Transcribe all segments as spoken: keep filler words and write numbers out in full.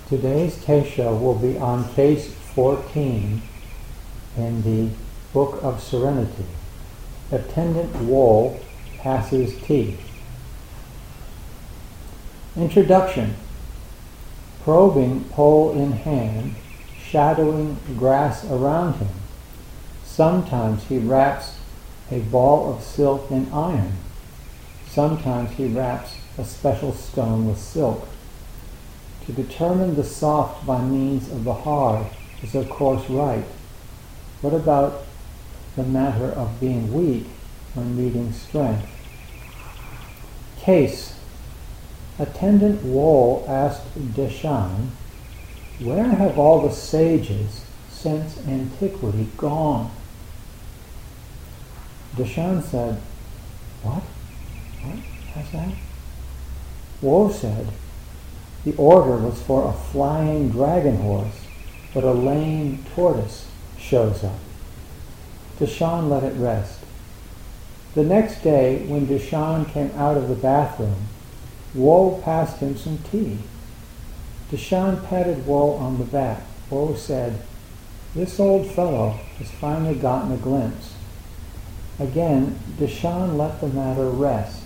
Today's Teisho will be on case fourteen in the Book of Serenity. Attendant Wool passes tea. Introduction. Probing pole in hand, shadowing grass around him. Sometimes he wraps a ball of silk in iron. Sometimes he wraps a special stone with silk. To determine the soft by means of the hard is of course right. What about the matter of being weak when meeting strength? Case. Attendant Wool asked Deshan, "Where have all the sages since antiquity gone?" Deshan said, "What? What? How's that?" Wool said, "The order was for a flying dragon horse, but a lame tortoise shows up." Deshan let it rest. The next day, when Deshan came out of the bathroom, Wool passed him some tea. Deshan patted Wool on the back. Wool said, "This old fellow has finally gotten a glimpse." Again, Deshan let the matter rest.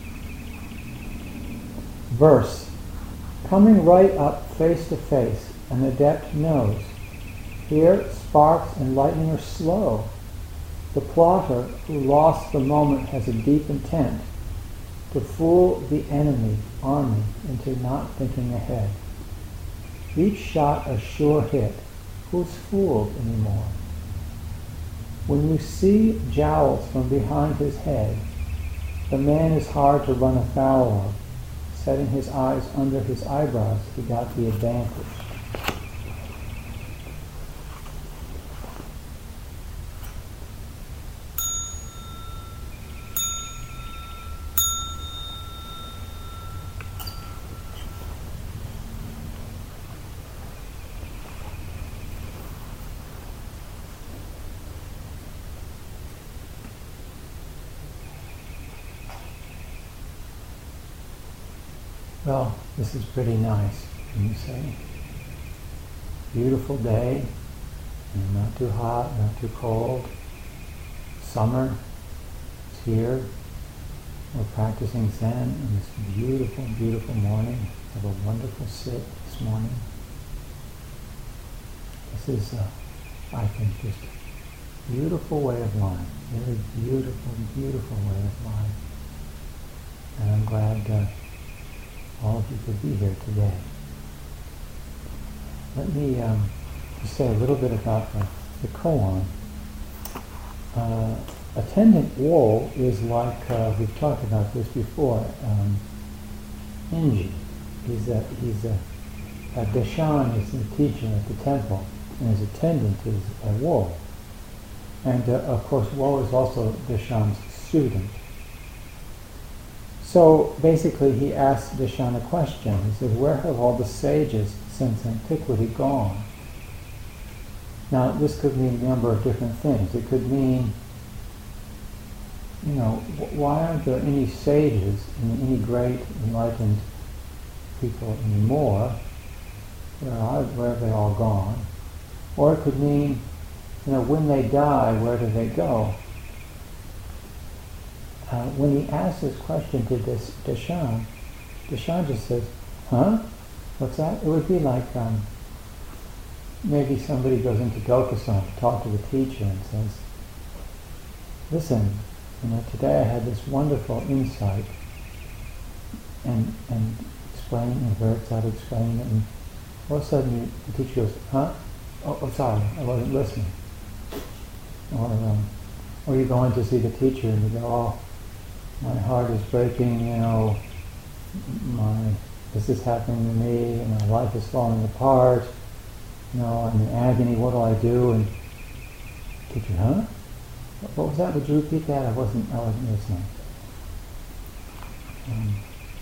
Verse. Coming right up face to face, an adept knows. Here sparks and lightning are slow. The plotter who lost the moment has a deep intent to fool the enemy army into not thinking ahead. Each shot a sure hit. Who's fooled anymore? When you see jowls from behind his head, the man is hard to run afoul of. Setting his eyes under his eyebrows, he got the advantage. Well, this is pretty nice, can you say? Beautiful day, and not too hot, not too cold. Summer is here. We're practicing Zen on this beautiful, beautiful morning. Have a wonderful sit this morning. This is, uh, I think, just a beautiful way of life. Really beautiful, beautiful way of life. And I'm glad uh, all of you could be here today. Let me um, just say a little bit about the, the koan. Uh, attendant Wool is like, uh, we've talked about this before, um, Inji. He's a, he's a, a Deshan is the teacher at the temple, and his attendant is a Wool. And uh, of course Wool is also Deshan's student. So basically he asked Deshan a question. He said, "Where have all the sages since antiquity gone?" Now this could mean a number of different things. It could mean, you know, why aren't there any sages and any great enlightened people anymore? Where, are, where have they all gone? Or it could mean, you know, when they die, where do they go? Uh, when he asked this question to this Deshan, Deshan just says, "Huh? What's that?" It would be like um, maybe somebody goes into Dokusan to talk to the teacher and says, "Listen, you know, today I had this wonderful insight," and and explaining, and Vert's out explaining it, and all of a sudden you, the teacher goes, "Huh? Oh, oh, sorry, I wasn't listening." Or, um, or you go in to see the teacher and you go, "Oh, my heart is breaking, you know, my, this is happening to me, and my life is falling apart, you know, I'm in agony, what do I do?" And teacher, "Huh? What was that? Would you repeat that? I wasn't, I wasn't listening." Um,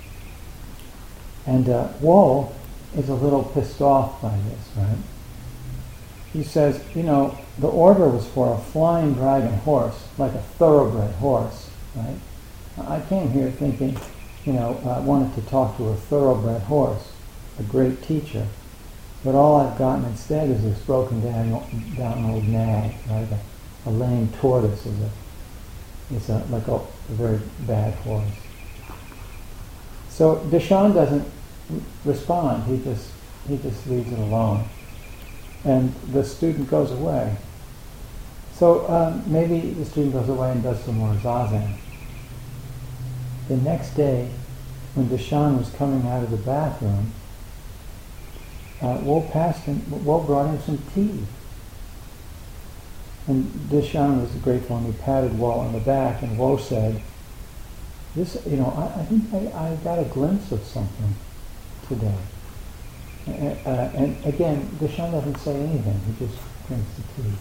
and uh, Wool is a little pissed off by this, right? He says, you know, the order was for a flying dragon horse, like a thoroughbred horse, right? I came here thinking, you know, I wanted to talk to a thoroughbred horse, a great teacher. But all I've gotten instead is this broken down, down old nag, right? A, a lame tortoise is a, is a, like a, a very bad horse. So Deshan doesn't respond. He just he just leaves it alone, and the student goes away. So um, maybe the student goes away and does some more zazen. The next day, when Deshan was coming out of the bathroom, uh, Wo passed him. Wo brought him some tea, and Deshan was grateful, and he patted Wo on the back, and Wo said, "This, you know, I, I think I, I got a glimpse of something today." Uh, uh, and again, Deshan doesn't say anything; he just drinks the tea.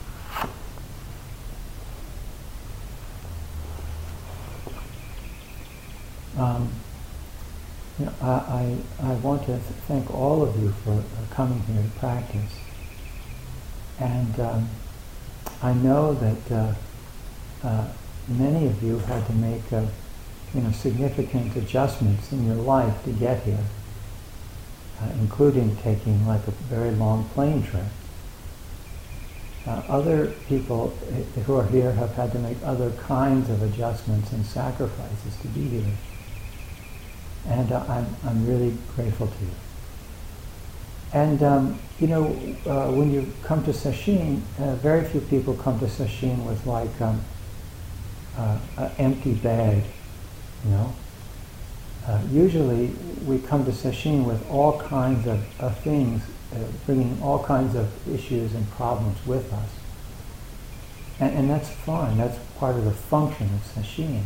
Um, you know, I, I, I want to th- thank all of you for uh, coming here to practice. And um, I know that uh, uh, many of you had to make uh, you know, significant adjustments in your life to get here, uh, including taking like a very long plane trip. Uh, other people uh, who are here have had to make other kinds of adjustments and sacrifices to be here. And uh, I'm, I'm really grateful to you. And, um, you know, uh, when you come to Sesshin, uh, very few people come to Sesshin with like um, uh, an empty bag, you know. Uh, usually we come to Sesshin with all kinds of, of things, uh, bringing all kinds of issues and problems with us. And, and that's fine, that's part of the function of Sesshin.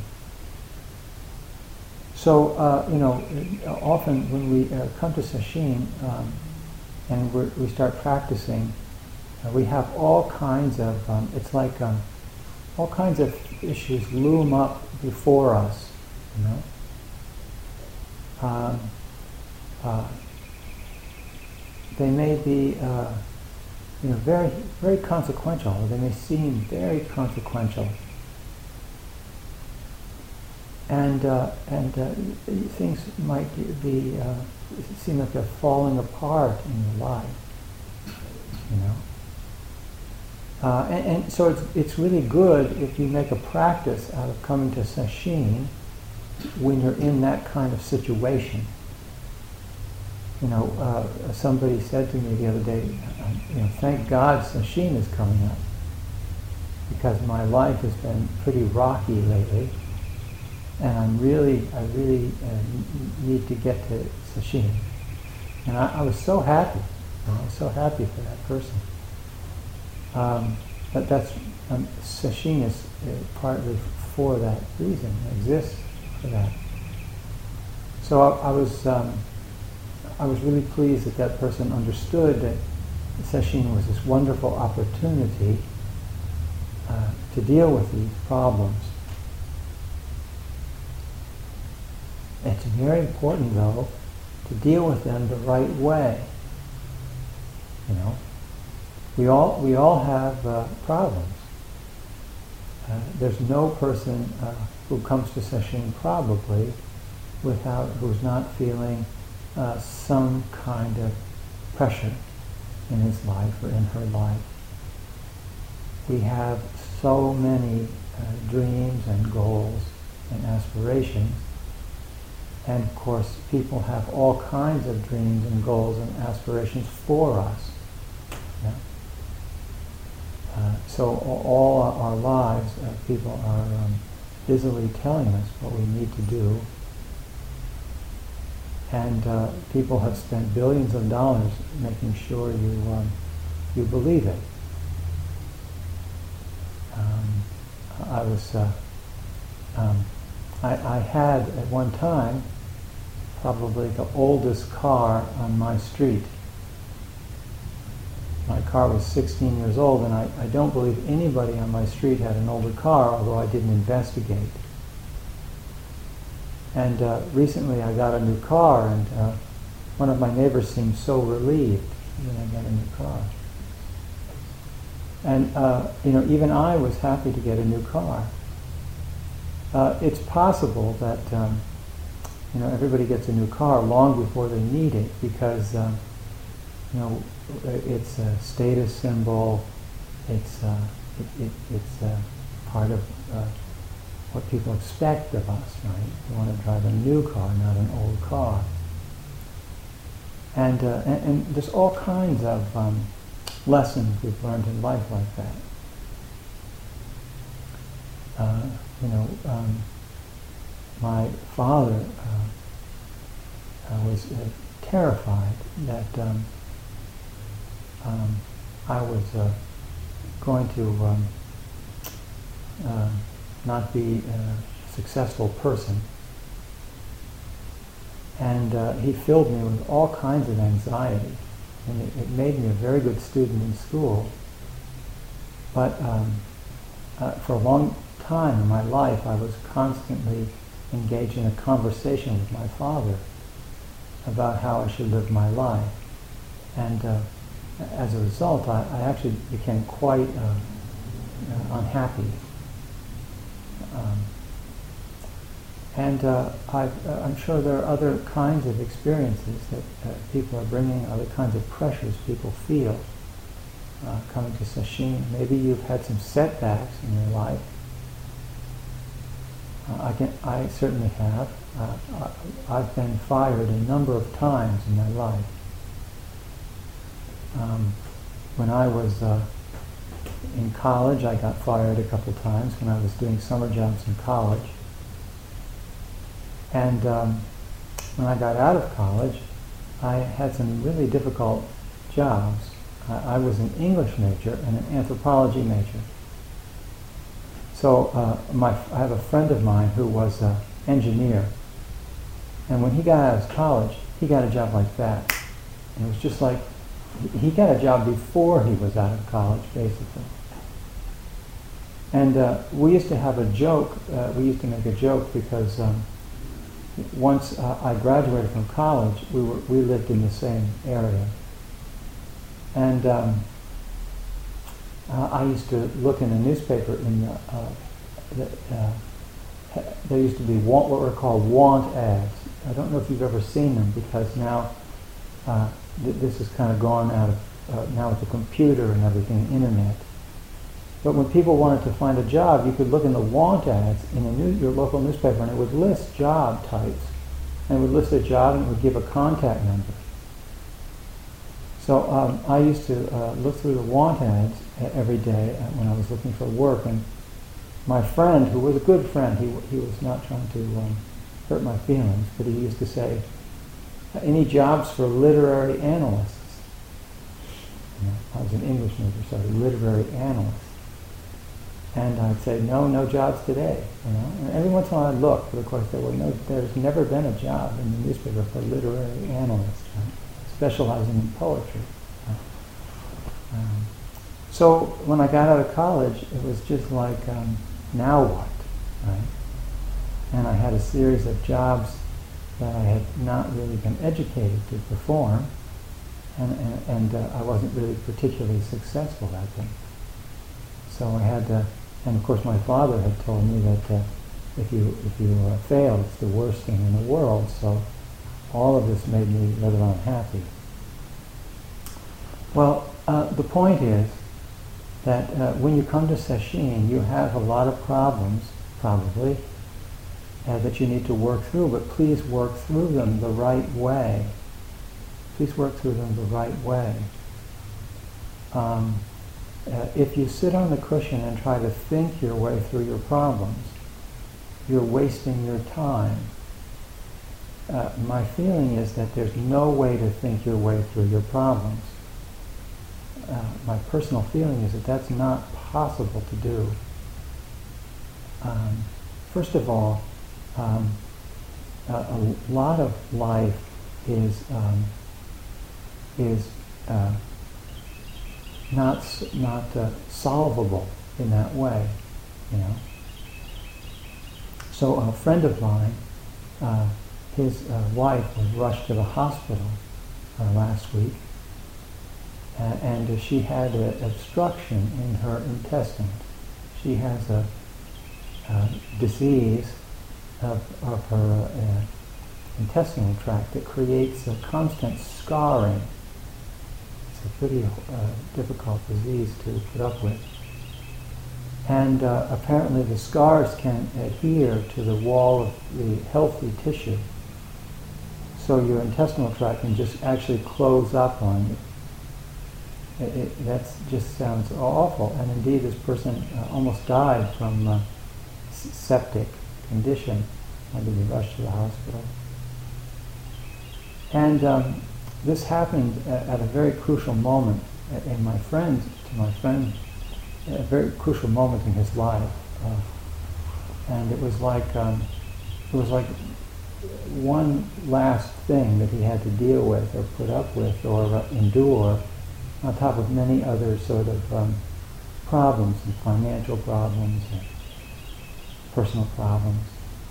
So, uh, you know, often when we uh, come to Sesshin um, and we're, we start practicing, uh, we have all kinds of, um, it's like um, all kinds of issues loom up before us, you know. Um, uh, they may be, uh, you know, very, very consequential, or they may seem very consequential. And uh, and uh, things might be uh, seem like they're falling apart in your life, you know. Uh, and, and so it's it's really good if you make a practice out of coming to Sesshin when you're in that kind of situation. You know, uh, somebody said to me the other day, you know, thank God Sesshin is coming up, because my life has been pretty rocky lately. And I'm really, I really uh, need to get to Sesshin. And I, I was so happy. You know, I was so happy for that person. Um, but that's, um, Sesshin is uh, partly for that reason, it exists for that. So I, I was, um, I was really pleased that that person understood that Sesshin was this wonderful opportunity uh, to deal with these problems. It's very important, though, to deal with them the right way. You know, we all we all have uh, problems. Uh, there's no person uh, who comes to Sesshin probably without who's not feeling uh, some kind of pressure in his life or in her life. We have so many uh, dreams and goals and aspirations. And of course, people have all kinds of dreams and goals and aspirations for us. Yeah? Uh, so all our lives, uh, people are um, busily telling us what we need to do. And uh, people have spent billions of dollars making sure you um, you believe it. Um, I was. Uh, um, I, I had at one time probably the oldest car on my street. My car was sixteen years old, and I, I don't believe anybody on my street had an older car, although I didn't investigate. And uh, recently I got a new car, and uh, one of my neighbors seemed so relieved when I got a new car. And uh, you know, even I was happy to get a new car. Uh, it's possible that um, you know everybody gets a new car long before they need it, because um, you know, it's a status symbol. It's uh, it, it, it's uh, part of uh, what people expect of us, right? We want to drive a new car, not an old car. And uh, and, and there's all kinds of um, lessons we've learned in life like that. Uh, you know, um, my father uh, uh, was uh, terrified that um, um, I was uh, going to um, uh, not be a successful person. And uh, he filled me with all kinds of anxiety. And it, it made me a very good student in school. But um, uh, for a long time in my life, I was constantly engaged in a conversation with my father about how I should live my life. And uh, as a result, I, I actually became quite uh, uh, unhappy. Um, and uh, I've, uh, I'm sure there are other kinds of experiences that uh, people are bringing, other kinds of pressures people feel uh, coming to sesshin. Maybe you've had some setbacks in your life. Uh, I can, I certainly have. Uh, I, I've been fired a number of times in my life. Um, when I was uh, in college, I got fired a couple times when I was doing summer jobs in college. And um, when I got out of college, I had some really difficult jobs. I, I was an English major and an anthropology major. So uh, my, I have a friend of mine who was an engineer. And when he got out of college, he got a job like that. And it was just like, he got a job before he was out of college, basically. And uh, we used to have a joke, uh, we used to make a joke because um, once uh, I graduated from college, we were we lived in the same area. And um, uh, I used to look in the newspaper in the, uh, the uh, there used to be want, what were called want ads. I don't know if you've ever seen them because now uh, th- this has kind of gone out of, uh, now with the computer and everything, internet. But when people wanted to find a job, you could look in the want ads in a new, your local newspaper, and it would list job types. And it would list a job, and it would give a contact number. So um, I used to uh, look through the want ads every day when I was looking for work. And my friend, who was a good friend, he he was not trying to um, hurt my feelings, but he used to say, "Any jobs for literary analysts?" You know, I was an English major, so literary analyst. And I'd say, no, no jobs today. You know, and every once in a while I'd look, but of course there were no. There's never been a job in the newspaper for literary analysts, right? Specializing in poetry. Right? Um, so when I got out of college, it was just like, um, now what, right? And I had a series of jobs that I had not really been educated to perform, and and, and uh, I wasn't really particularly successful at them. So I had to. And of course, my father had told me that uh, if you if you uh, fail, it's the worst thing in the world. So all of this made me rather unhappy. Well, uh, the point is that uh, when you come to sesshin, you have a lot of problems, probably, uh, that you need to work through. But please work through them the right way. Please work through them the right way. Um, Uh, if you sit on the cushion and try to think your way through your problems, you're wasting your time. Uh, my feeling is that there's no way to think your way through your problems. Uh, my personal feeling is that that's not possible to do. Um, first of all, um, a, a lot of life is um, is uh, not not uh, solvable in that way, you know. So a friend of mine, uh, his uh, wife was rushed to the hospital uh, last week, uh, and uh, she had an obstruction in her intestines. She has a, a disease of, of her uh, intestinal tract that creates a constant scarring It's a pretty uh, difficult disease to put up with. And uh, apparently the scars can adhere to the wall of the healthy tissue. So your intestinal tract can just actually close up on you. It, it, that just sounds awful. And indeed this person uh, almost died from uh, septic condition. Had to be rushed to the hospital. And um, this happened at, at a very crucial moment in my friend, to my friend, a very crucial moment in his life. Uh, and it was like, um, it was like one last thing that he had to deal with or put up with or uh, endure on top of many other sort of um, problems and financial problems and personal problems.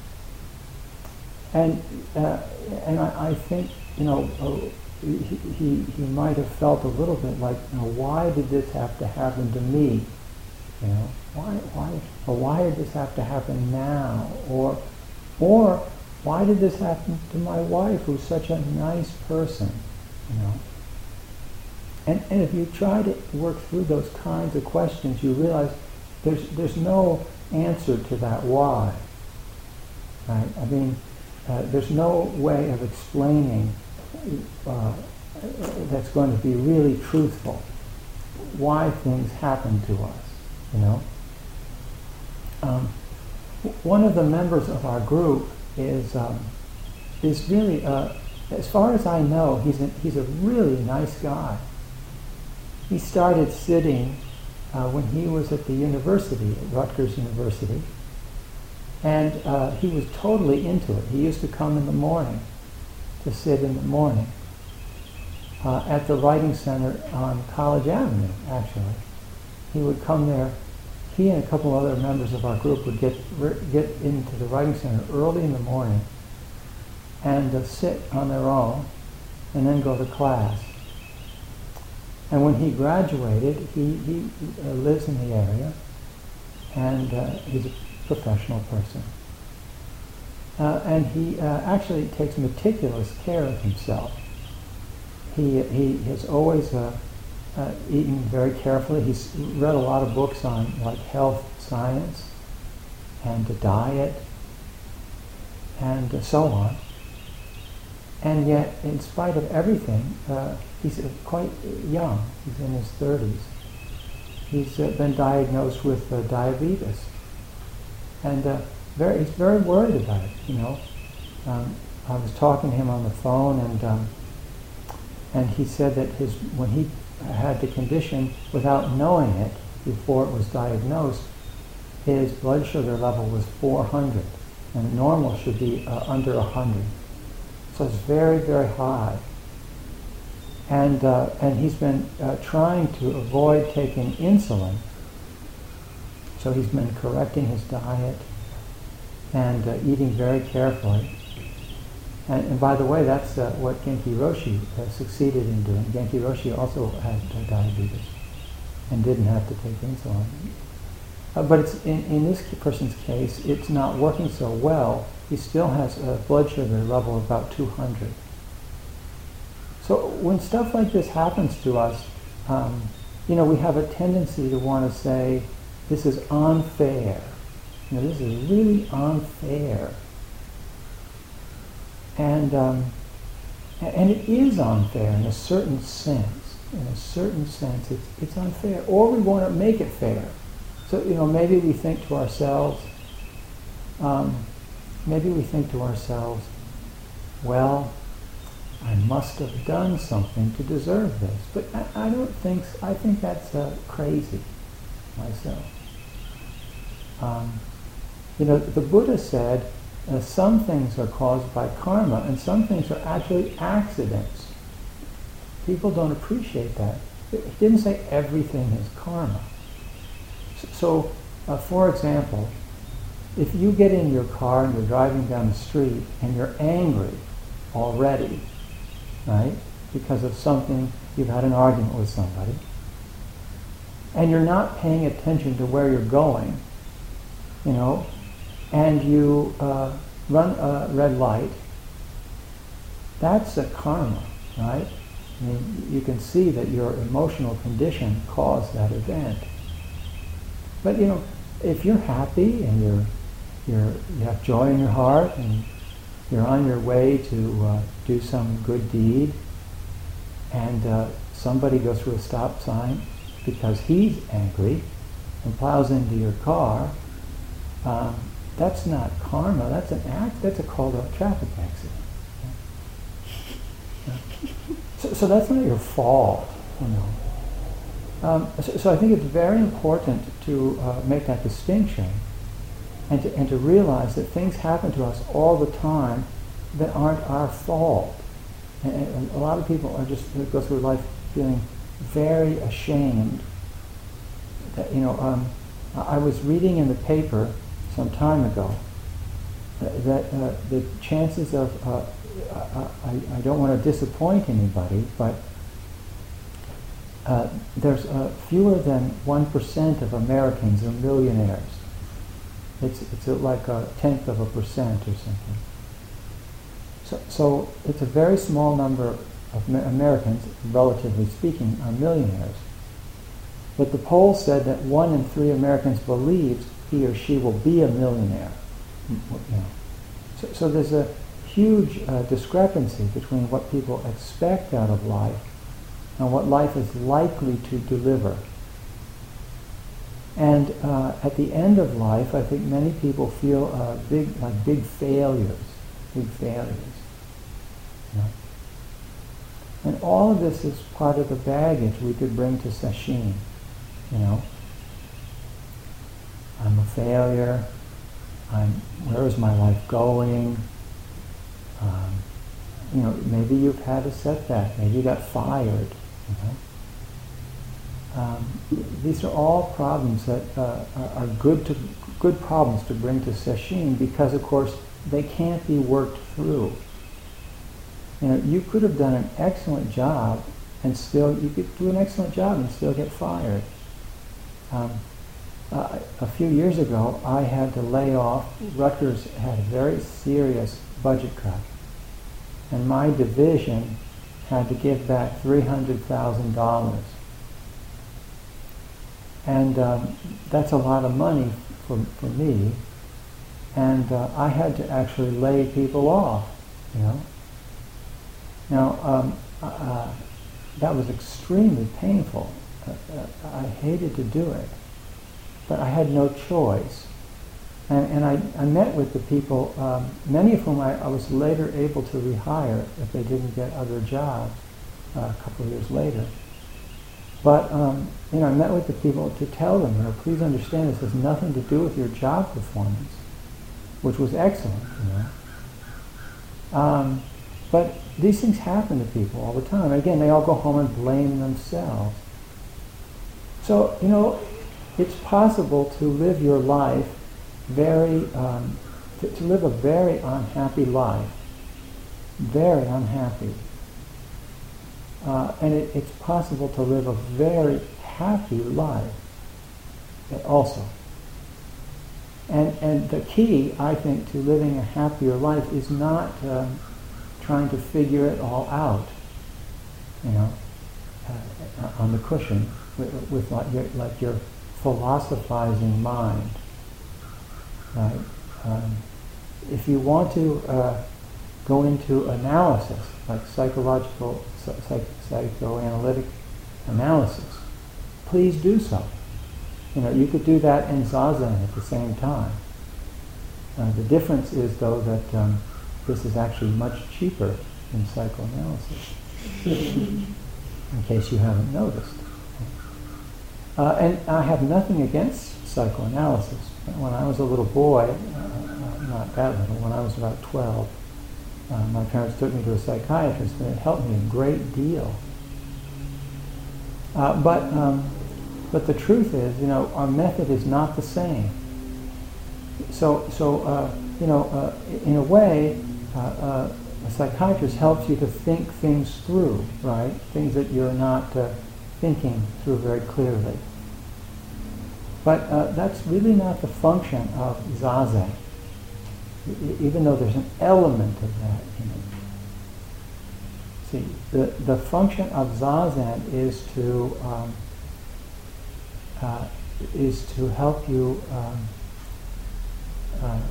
And uh, and I, I think, you know, uh, he, he he might have felt a little bit like, you know, why did this have to happen to me? You know, why why or why did this have to happen now? Or or why did this happen to my wife, who's such a nice person? You know. And and if you try to work through those kinds of questions, you realize there's there's no answer to that why. Right? I mean, uh, there's no way of explaining uh, that's going to be really truthful why things happen to us. You know. Um, one of the members of our group is um, is really, uh, as far as I know, he's a, he's a really nice guy. He started sitting uh, when he was at the university, at Rutgers University, and uh, he was totally into it. He used to come in the morning, to sit in the morning, uh, at the Writing Center on College Avenue, actually. He would come there. He and a couple other members of our group would get get into the Writing Center early in the morning and uh, sit on their own and then go to class. And when he graduated, he, he uh, lives in the area, and uh, he's a professional person. Uh, and he uh, actually takes meticulous care of himself. He, he has always uh, uh, eaten very carefully. He's read a lot of books on like health science and the diet and uh, so on. And yet, in spite of everything, uh, he's uh, quite young. He's in his thirties. He's uh, been diagnosed with uh, diabetes, and uh, very, he's very worried about it. You know, um, I was talking to him on the phone, and um, and he said that his when he had the condition without knowing it before it was diagnosed, his blood sugar level was four hundred, and normal should be uh, under one hundred. So it's very, very high. And uh, and he's been uh, trying to avoid taking insulin. So he's been correcting his diet and uh, eating very carefully. And, and by the way, that's uh, what Genki Roshi uh, succeeded in doing. Genki Roshi also had uh, diabetes and didn't have to take insulin. Uh, but it's in, in this person's case, it's not working so well. He still has a blood sugar level of about two hundred. So when stuff like this happens to us, um, you know, we have a tendency to want to say, this is unfair. You know, this is really unfair. And um, and it is unfair in a certain sense. In a certain sense, it's, it's unfair. Or we want to make it fair. So, you know, maybe we think to ourselves, um, maybe we think to ourselves, well, I must have done something to deserve this. But I, I don't think, I think that's uh, crazy myself. Um, you know, the Buddha said, uh, some things are caused by karma and some things are actually accidents. People don't appreciate that. He didn't say everything is karma. So, uh, for example, if you get in your car and you're driving down the street and you're angry already, right, because of something, you've had an argument with somebody, and you're not paying attention to where you're going, you know, and you uh, run a red light, that's a karma, right? I mean, you can see that your emotional condition caused that event. But you know, if you're happy and you're, you're, you have joy in your heart and you're on your way to uh, do some good deed, and uh, somebody goes through a stop sign because he's angry and plows into your car, um, that's not karma, that's an act, that's a called a traffic accident. Yeah. So, so that's not your fault, you know. Um, so, so I think it's very important to uh, make that distinction and to, and to realize that things happen to us all the time that aren't our fault. And, and a lot of people are just they go through life feeling very ashamed. That, you know, um, I was reading in the paper some time ago that uh, the chances of, uh, I, I don't want to disappoint anybody, but uh, there's uh, fewer than one percent of Americans are millionaires. It's, it's like a tenth of a percent or something. So, so it's a very small number of Americans, relatively speaking, are millionaires. But the poll said that one in three Americans believes he or she will be a millionaire. You know. so, so there's a huge uh, discrepancy between what people expect out of life and what life is likely to deliver. And uh, at the end of life, I think many people feel uh, big, like big failures, big failures. You know? And all of this is part of the baggage we could bring to sesshin. You know, I'm a failure. I'm. Where is my life going? Um, you know, maybe you've had a setback. Maybe you got fired. You know, um, these are all problems that uh, are, are good to good problems to bring to sesshin because, of course, they can't be worked through. You know, you could have done an excellent job and still, you could do an excellent job and still get fired. Um, uh, a few years ago, I had to lay off. Rutgers had a very serious budget cut. And my division had to give back three hundred thousand dollars. And um, that's a lot of money for, for me. And uh, I had to actually lay people off, you know. Now, um, uh, that was extremely painful. Uh, uh, I hated to do it, but I had no choice. And, and I, I met with the people, um, many of whom I, I was later able to rehire if they didn't get other jobs uh, a couple of years later. But um, you know, I met with the people to tell them, you know, please understand this has nothing to do with your job performance, which was excellent, you know. Um, but these things happen to people all the time. Again, they all go home and blame themselves. So, you know, it's possible to live your life very, um, to, to live a very unhappy life, very unhappy. Uh, and it, it's possible to live a very happy life also. And, and the key, I think, to living a happier life is not um, trying to figure it all out, you know, uh, on the cushion with, with like, your, like your philosophizing mind, right? Um, if you want to uh, go into analysis, like psychological, psych, psychoanalytic analysis, please do so. You know, you could do that and zazen at the same time. Uh, the difference is, though, that um, this is actually much cheaper than psychoanalysis, in case you haven't noticed. Uh, and I have nothing against psychoanalysis. When I was a little boy, uh, not that little, when I was about twelve, uh, my parents took me to a psychiatrist, and it helped me a great deal. Uh, but um, but the truth is, you know, our method is not the same. So so uh, you know, uh, in a way, uh, uh, a psychiatrist helps you to think things through, right? Things that you're not uh, thinking through very clearly. But uh, that's really not the function of zazen, e- even though there's an element of that in it. See, the, the function of Zazen is to um, uh, is to help you um, uh,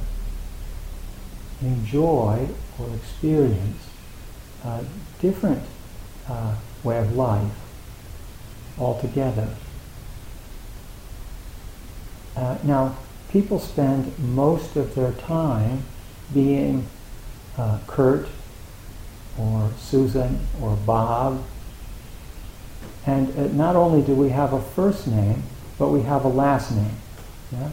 enjoy or experience a different uh, way of life altogether. Uh, now, people spend most of their time being uh, Kurt or Susan or Bob, and uh, not only do we have a first name, but we have a last name. Yeah?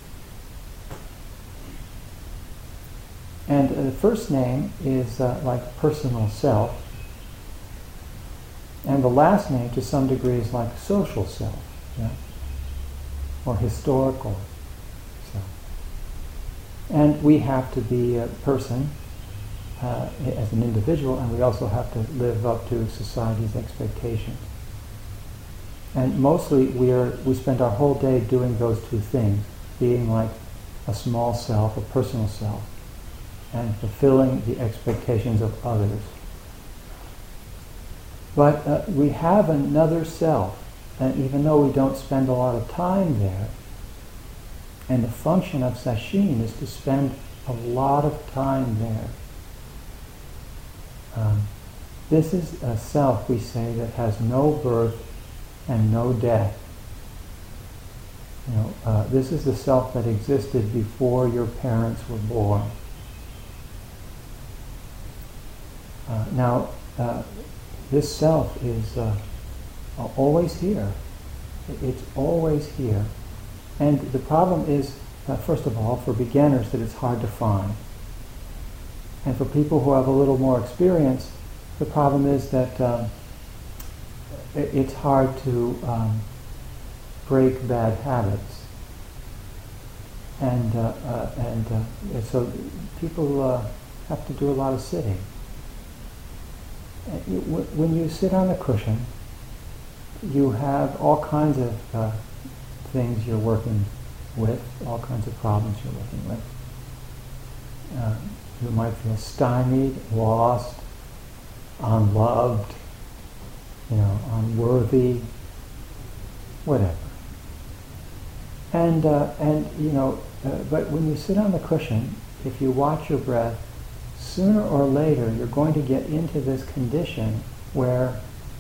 And uh, the first name is uh, like personal self, and the last name to some degree is like social self, yeah? Or historical self. And we have to be a person uh, as an individual, and we also have to live up to society's expectations. And mostly we are we spend our whole day doing those two things, being like a small self, a personal self, and fulfilling the expectations of others. But uh, we have another self, and even though we don't spend a lot of time there, and the function of sesshin is to spend a lot of time there. Um, this is a self, we say, that has no birth and no death. You know, uh, this is the self that existed before your parents were born. Uh, now, uh, this self is uh, always here. It's always here. And the problem is, uh, first of all, for beginners, that it's hard to find. And for people who have a little more experience, the problem is that um, it, it's hard to um, break bad habits. And, uh, uh, and uh, so people uh, have to do a lot of sitting. When you sit on a cushion, you have all kinds of uh, things you're working with, all kinds of problems you're working with. Uh, you might feel stymied, lost, unloved, you know, unworthy, whatever. And uh, and you know, uh, but when you sit on the cushion, if you watch your breath, sooner or later you're going to get into this condition where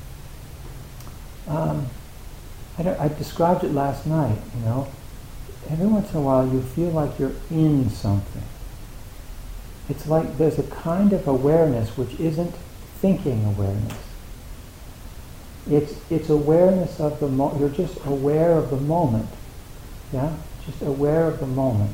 um, I, don't, I described it last night, you know, every once in a while you feel like you're in something. It's like there's a kind of awareness which isn't thinking awareness. It's it's awareness of the mo- you're just aware of the moment, yeah, just aware of the moment.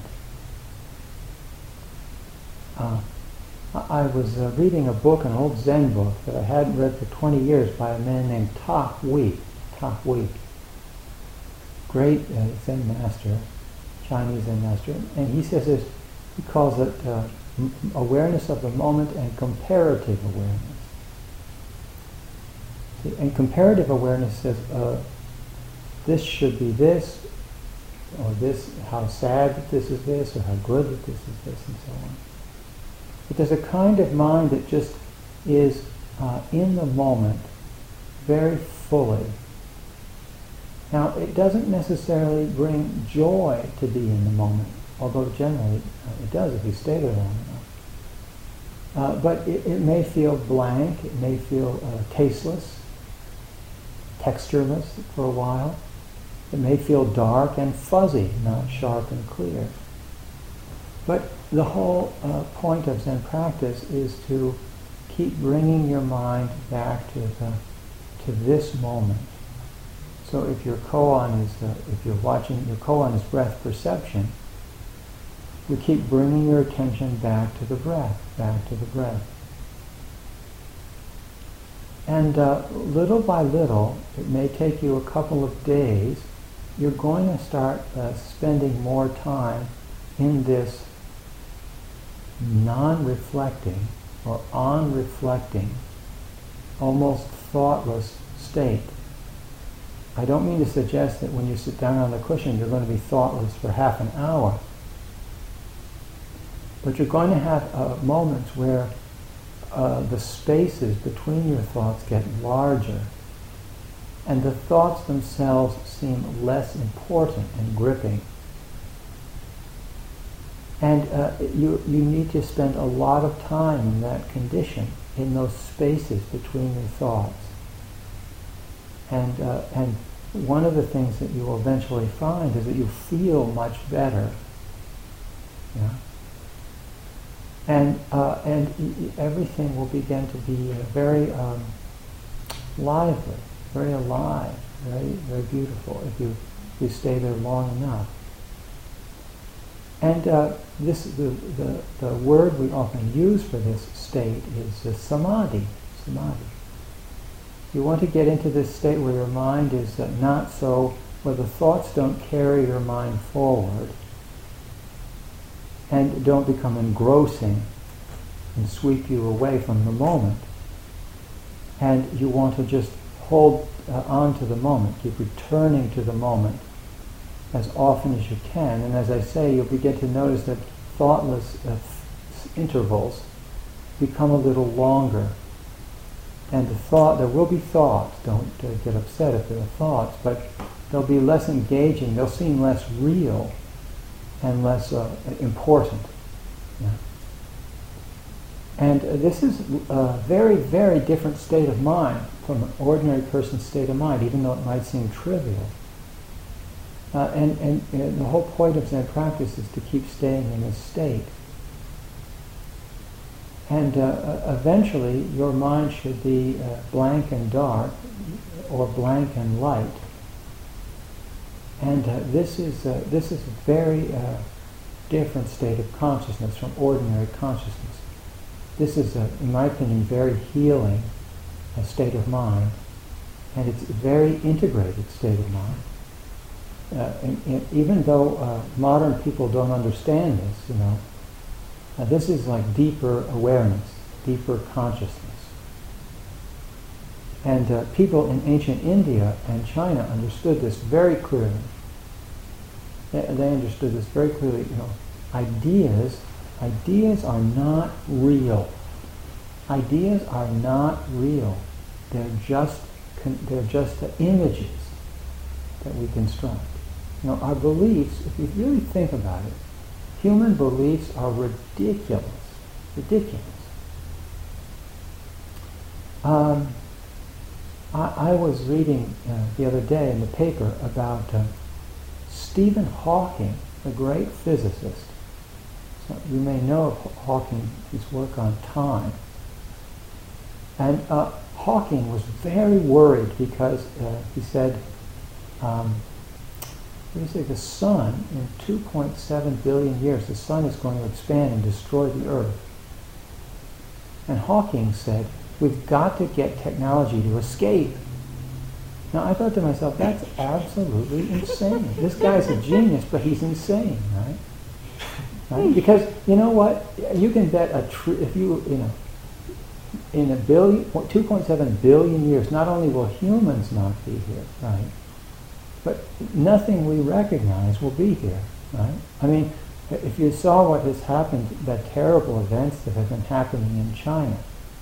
Uh, I was uh, reading a book, an old Zen book that I hadn't read for twenty years by a man named Ta Hui. Ta Hui. Great uh, Zen master, Chinese Zen master. And he says this, he calls it uh, m- awareness of the moment and comparative awareness. See, and comparative awareness says, uh, this should be this, or this, how sad that this is this, or how good that this is this, and so on. But there's a kind of mind that just is uh, in the moment very fully. Now, it doesn't necessarily bring joy to be in the moment, although generally uh, it does if you stay there long enough. Uh, but it, it may feel blank, it may feel uh, tasteless, textureless for a while. It may feel dark and fuzzy, not sharp and clear. But the whole uh, point of Zen practice is to keep bringing your mind back to the to this moment. So if your koan is uh, if you're watching your koan is breath perception, you keep bringing your attention back to the breath, back to the breath, and uh, little by little, it may take you a couple of days. You're going to start uh, spending more time in this non-reflecting or on-reflecting, almost thoughtless state. I don't mean to suggest that when you sit down on the cushion you're going to be thoughtless for half an hour, but you're going to have uh, moments where uh, the spaces between your thoughts get larger, and the thoughts themselves seem less important and gripping. And uh, you, you need to spend a lot of time in that condition, in those spaces between your thoughts. And, uh, and one of the things that you will eventually find is that you feel much better. Yeah? And, uh, and y- y- everything will begin to be uh, very um, lively, very alive, very, very beautiful if you, you stay there long enough. And uh, this, the, the, the word we often use for this state is uh, samadhi. Samadhi. You want to get into this state where your mind is uh, not so, where the thoughts don't carry your mind forward and don't become engrossing and sweep you away from the moment. And you want to just hold uh, on to the moment, keep returning to the moment as often as you can. And as I say, you'll begin to notice that thoughtless uh, f- intervals become a little longer. And the thought, there will be thoughts, don't uh, get upset if there are thoughts, but they'll be less engaging, they'll seem less real and less uh, important. Yeah. And uh, this is a very, very different state of mind from an ordinary person's state of mind, even though it might seem trivial. Uh, and, and, and the whole point of Zen practice is to keep staying in this state. And uh, eventually your mind should be uh, blank and dark, or blank and light. And uh, this is uh, this is a very uh, different state of consciousness from ordinary consciousness. This is, a, in my opinion, very healing uh, state of mind, and it's a very integrated state of mind. Uh, and, and even though uh, modern people don't understand this, you know, uh, this is like deeper awareness, deeper consciousness. And uh, people in ancient India and China understood this very clearly. They, they understood this very clearly. You know, ideas, ideas are not real. Ideas are not real. They're just, con- they're just uh, images that we construct. You know, our beliefs, if you really think about it, human beliefs are ridiculous. Ridiculous. Um, I, I was reading uh, the other day in the paper about uh, Stephen Hawking, a great physicist. So you may know of Hawking, his work on time. And uh, Hawking was very worried because uh, he said, um, he said the sun, in two point seven billion years, the sun is going to expand and destroy the earth. And Hawking said, we've got to get technology to escape. Now I thought to myself, that's absolutely insane. This guy's a genius, but he's insane, right? Right? Because you know what? You can bet a tr- if you you know in a billion, two point seven billion years, not only will humans not be here, right? But nothing we recognize will be here, right? I mean, if you saw what has happened, the terrible events that have been happening in China,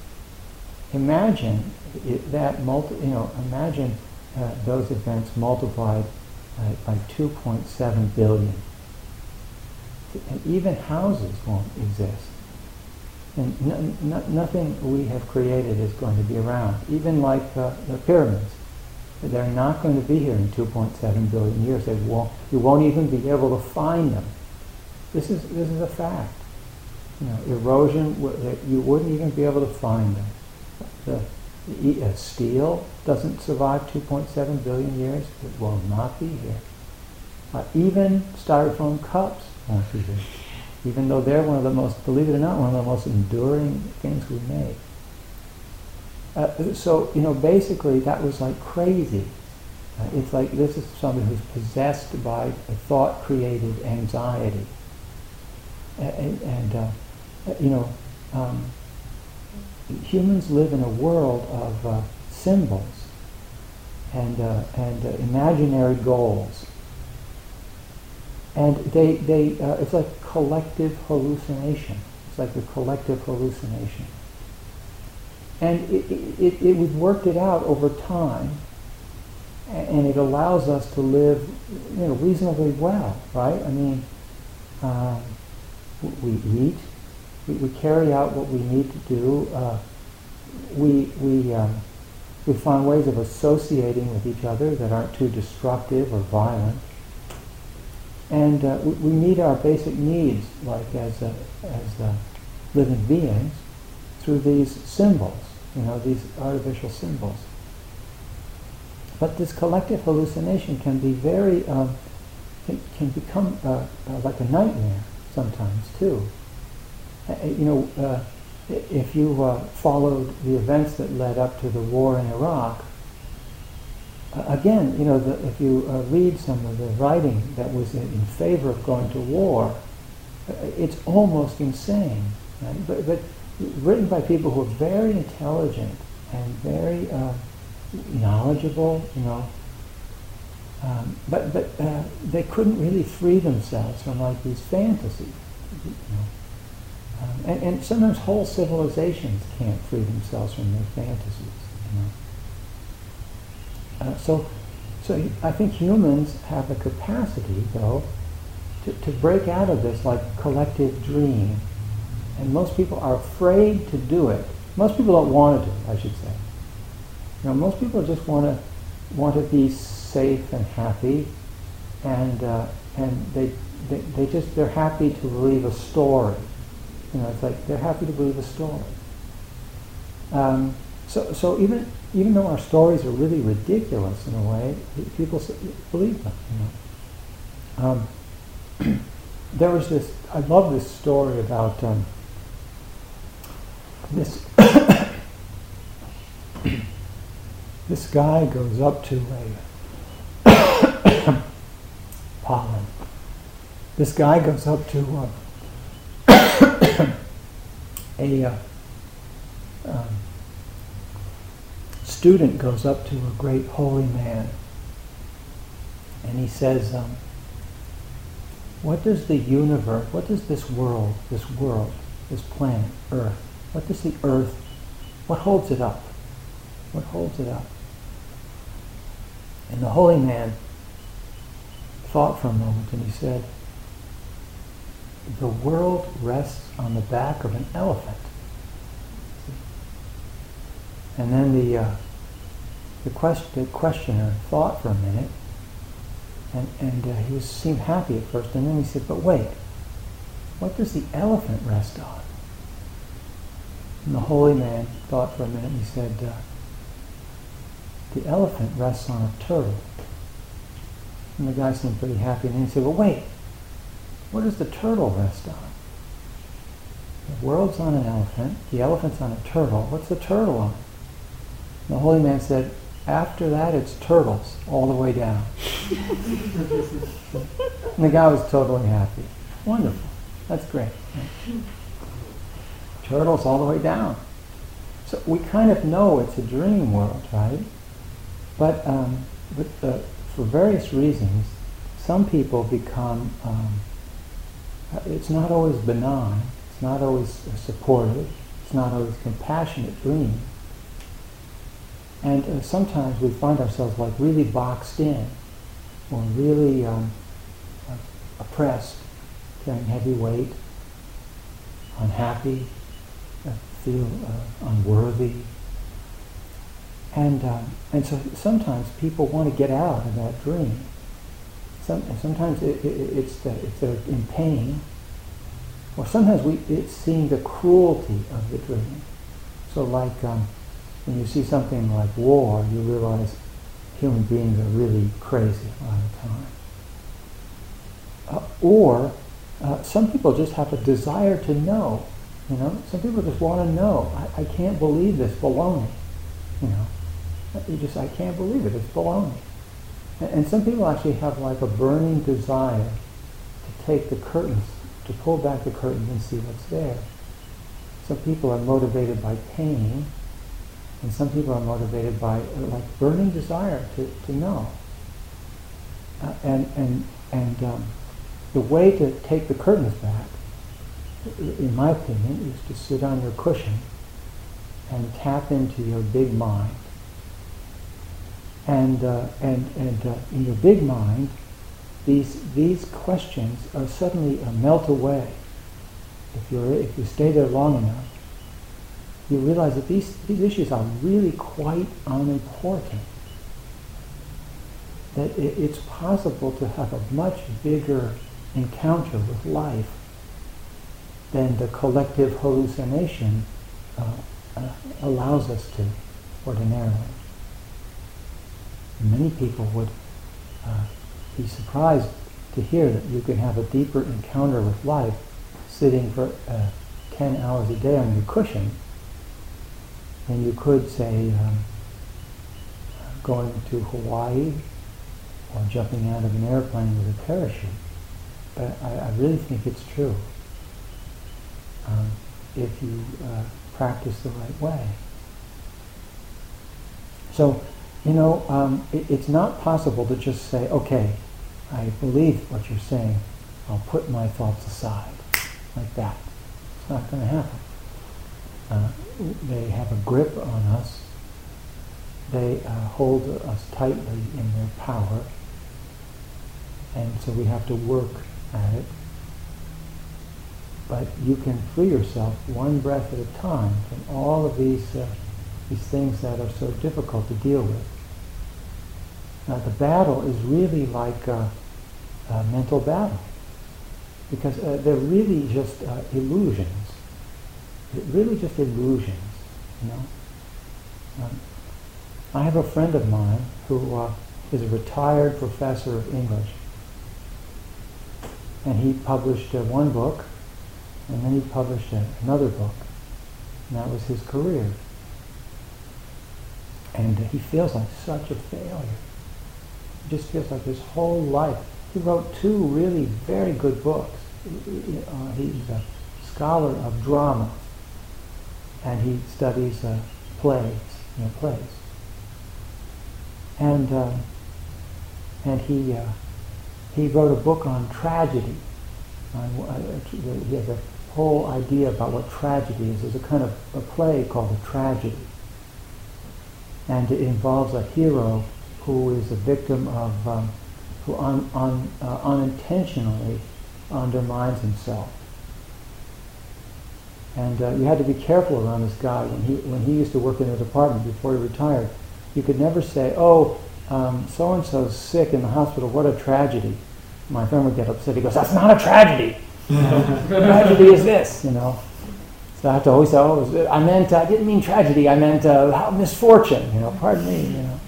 imagine it, that multi, you know, imagine uh, those events multiplied uh, by two point seven billion. And even houses won't exist. And no, no, nothing we have created is going to be around. Even like uh, the pyramids. They're not going to be here in two point seven billion years. They won't, you won't even be able to find them. This is this is a fact. You know, erosion, you wouldn't even be able to find them. The, the uh, steel doesn't survive two point seven billion years. It will not be here. Uh, even styrofoam cups won't be here. Even though they're one of the most, believe it or not, one of the most enduring things we make. Uh, so, you know, basically that was like crazy. Uh, it's like this is somebody who's possessed by a thought-created anxiety. And, and uh, you know, um, humans live in a world of uh, symbols and, uh, and uh, imaginary goals. And they, they, uh, it's like collective hallucination. It's like a collective hallucination. And it, it, it, we've worked it out over time, and it allows us to live, you know, reasonably well, right? I mean, uh, we eat, we, we carry out what we need to do, uh, we, we, um, we find ways of associating with each other that aren't too destructive or violent. And uh, we, we meet our basic needs, like as a, as a living beings, through these symbols, you know, these artificial symbols. But this collective hallucination can be very, um, can, can become uh, uh, like a nightmare sometimes too. Uh, you know, uh, if you uh, followed the events that led up to the war in Iraq, uh, again, you know, the, if you uh, read some of the writing that was in, in favor of going to war, uh, it's almost insane. Right? But, but written by people who are very intelligent and very uh, knowledgeable, you know, um, but but uh, they couldn't really free themselves from like these fantasies, you know, um, and, and sometimes whole civilizations can't free themselves from their fantasies, you know. Uh, so, so I think humans have the capacity, though, to, to break out of this like collective dream, and most people are afraid to do it. Most people don't want to do it, I should say. You know, most people just want to want to be safe and happy, and uh, and they, they they just they're happy to believe a story. You know, it's like they're happy to believe a story. Um, so so even even though our stories are really ridiculous in a way, people believe them. You know, um, there was this. I love this story about um, this. This guy goes up to a pollen. This guy goes up to uh, a uh, um, student goes up to a great holy man, and he says, um, "What does the universe? What does this world? This world? This planet, Earth? What does the Earth? What holds it up? What holds it up?" And the holy man thought for a moment, and he said, "The world rests on the back of an elephant." And then the uh, the, quest- the questioner thought for a minute, and, and uh, he was, seemed happy at first, and then he said, "But wait, what does the elephant rest on?" And the holy man thought for a minute, and he said, uh, "The elephant rests on a turtle." And the guy seemed pretty happy, and then he said, "Well, wait, what does the turtle rest on?" The world's on an elephant, the elephant's on a turtle. What's the turtle on? And the holy man said, "After that, it's turtles all the way down." And the guy was totally happy. Wonderful. That's great. Turtles all the way down. So we kind of know it's a dream world, right? But, um, but uh, for various reasons, some people become, um, it's not always benign, it's not always supportive, it's not always compassionate dream. And uh, sometimes we find ourselves like really boxed in, or really um, uh, oppressed, carrying heavy weight, unhappy, uh, feel uh, unworthy. And um, and so sometimes people want to get out of that dream. Some, sometimes it, it, it's that if they're in pain, or sometimes we it's seeing the cruelty of the dream. So like um, when you see something like war, you realize human beings are really crazy a lot of the time. Uh, or uh, some people just have a desire to know. You know, some people just want to know. I, I can't believe this baloney. You know. You just, I can't believe it, it's baloney. And, and some people actually have like a burning desire to take the curtains, to pull back the curtains and see what's there. Some people are motivated by pain, and some people are motivated by uh, like burning desire to, to know. Uh, and and, and um, the way to take the curtains back, in my opinion, is to sit on your cushion and tap into your big mind. And uh, and and uh, in your big mind, these these questions are suddenly uh, melt away. If you if you stay there long enough, you realize that these these issues are really quite unimportant. That it, it's possible to have a much bigger encounter with life than the collective hallucination uh, uh, allows us to ordinarily. Many people would uh, be surprised to hear that you can have a deeper encounter with life sitting for uh, ten hours a day on your cushion than you could, say, um, going to Hawaii or jumping out of an airplane with a parachute. But I, I really think it's true um, if you uh, practice the right way. So, you know, um, it, it's not possible to just say, okay, I believe what you're saying, I'll put my thoughts aside, like that. It's not going to happen. Uh, they have a grip on us. They uh, hold us tightly in their power, and so we have to work at it. But you can free yourself one breath at a time from all of these uh, these things that are so difficult to deal with. Now the battle is really like a, a mental battle, because uh, they're really just uh, illusions. They're really just illusions, you know. Um, I have a friend of mine who uh, is a retired professor of English, and he published uh, one book, and then he published uh, another book, and that was his career. And uh, he feels like such a failure. He just feels like his whole life. He wrote two really very good books. Uh, he's a scholar of drama, and he studies uh, plays, you know, plays. And uh, and he uh, he wrote a book on tragedy. On, uh, he has a whole idea about what tragedy is. There's a kind of a play called a tragedy, and it involves a hero who is a victim of um, who un, un, uh, unintentionally undermines himself. And uh, you had to be careful around this guy when he when he used to work in a department before he retired. You could never say, "Oh, um, so-and-so's sick in the hospital, what a tragedy." My friend would get upset. He goes, "That's not a tragedy. You know, tragedy is this, you know." So I have to always say, "Oh, I meant, I didn't mean tragedy, I meant uh, misfortune, you know, pardon me, you know."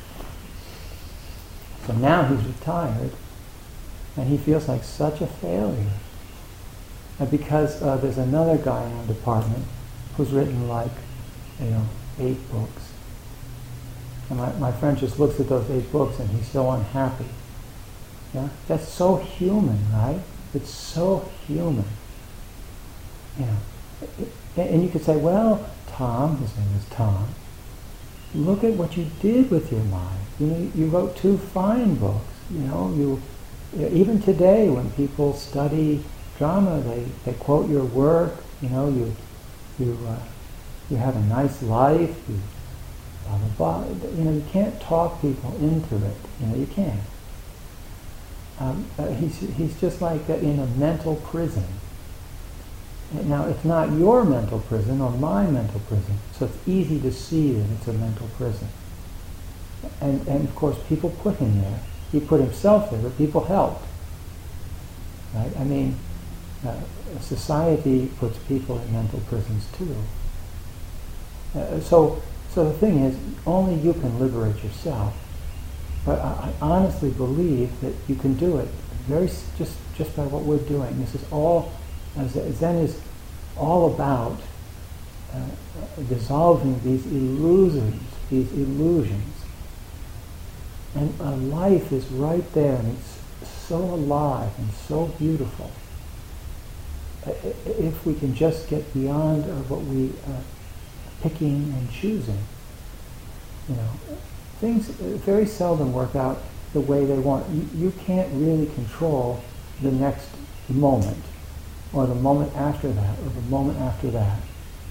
So now he's retired, and he feels like such a failure. And because uh, there's another guy in our department who's written like, you know, eight books. And my, my friend just looks at those eight books and he's so unhappy. Yeah, that's so human, right? It's so human. You know, and you could say, well, Tom, his name is Tom, look at what you did with your mind. You know, you wrote two fine books. You know, you even today when people study drama, they, they quote your work. You know, you you uh, you have a nice life. You blah blah blah. You know, you can't talk people into it. You know, you can't. Um, uh, he's he's just like uh, in a mental prison. Now, it's not your mental prison or my mental prison, so it's easy to see that it's a mental prison. And and of course, people put him there. He put himself there, but people helped. Right? I mean, uh, society puts people in mental prisons too. Uh, so so the thing is, only you can liberate yourself. But I, I honestly believe that you can do it very s- just just by what we're doing. This is all, as Zen is all about uh, dissolving these illusions, these illusions. And uh, life is right there, and it's so alive and so beautiful. Uh, if we can just get beyond uh, what we uh, picking and choosing, you know. Things very seldom work out the way they want. You, you can't really control the next moment, or the moment after that, or the moment after that.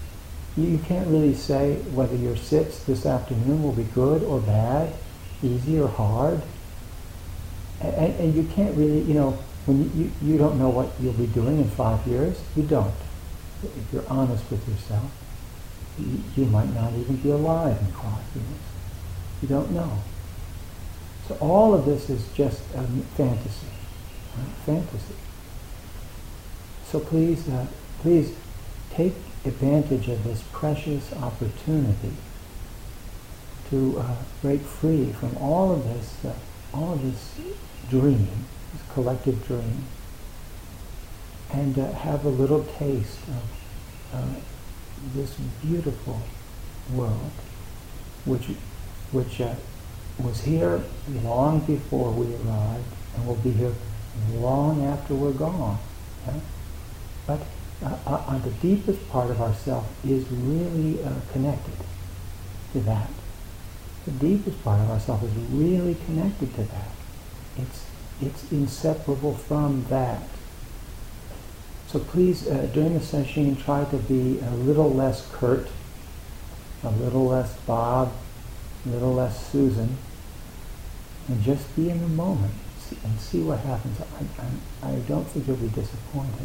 You, you can't really say whether your sits this afternoon will be good or bad, easy or hard. And, and, and you can't really, you know, when you, you, you don't know what you'll be doing in five years, you don't. If you're honest with yourself, you, you might not even be alive in five years. You don't know. So all of this is just a fantasy. Right? Fantasy. So please, uh, please take advantage of this precious opportunity to uh, break free from all of this, uh, all of this dream, this collective dream, and uh, have a little taste of uh, this beautiful world, which, which uh, was here long before we arrived, and will be here long after we're gone. Yeah? But uh, uh, on the deepest part of ourself is really uh, connected to that. The deepest part of ourself is really connected to that. It's it's inseparable from that. So please, uh, during the session, try to be a little less Kurt, a little less Bob, a little less Susan, and just be in the moment and see what happens. I, I, I don't think you'll be disappointed.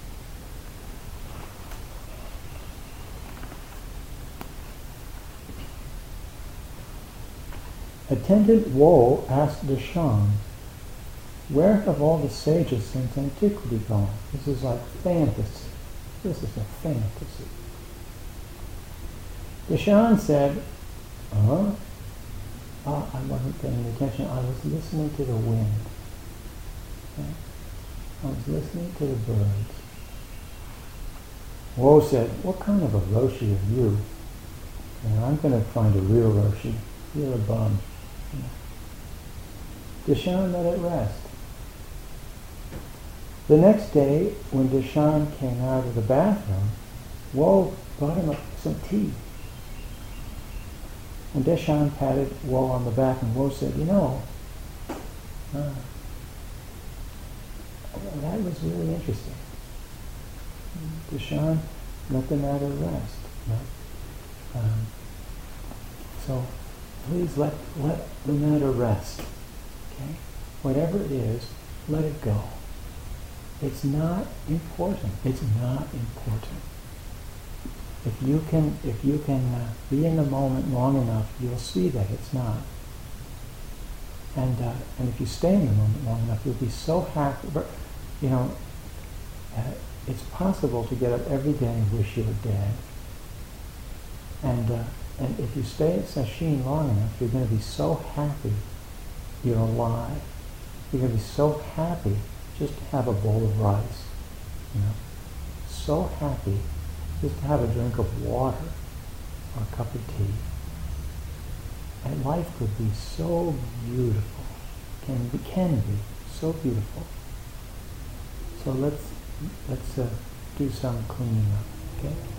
Attendant Wo asked Deshan, "Where have all the sages since antiquity gone?" This is like fantasy. This is a fantasy. Deshan said, "Huh? Oh, I wasn't paying attention. I was listening to the wind. Okay? I was listening to the birds." Wo said, "What kind of a Roshi are you? And I'm going to find a real Roshi. You're a bum." Deshan let it rest. The next day, when Deshan came out of the bathroom, Wo brought him up some tea. And Deshan patted Wo on the back, and Wo said, "You know, uh, that was really interesting." Deshan let the matter rest. Right? Um, so please let, let the matter rest. Okay? Whatever it is, let it go. It's not important. It's not important. If you can, if you can uh, be in the moment long enough, you'll see that it's not. And uh, and if you stay in the moment long enough, you'll be so happy. But, you know, uh, it's possible to get up every day and wish you were dead. And uh, and if you stay at sesshin long enough, you're going to be so happy you're alive. You're going to be so happy just to have a bowl of rice. You know, so happy just to have a drink of water or a cup of tea. And life could be so beautiful. Can be, can be so beautiful. So let's let's uh, do some cleaning up, okay?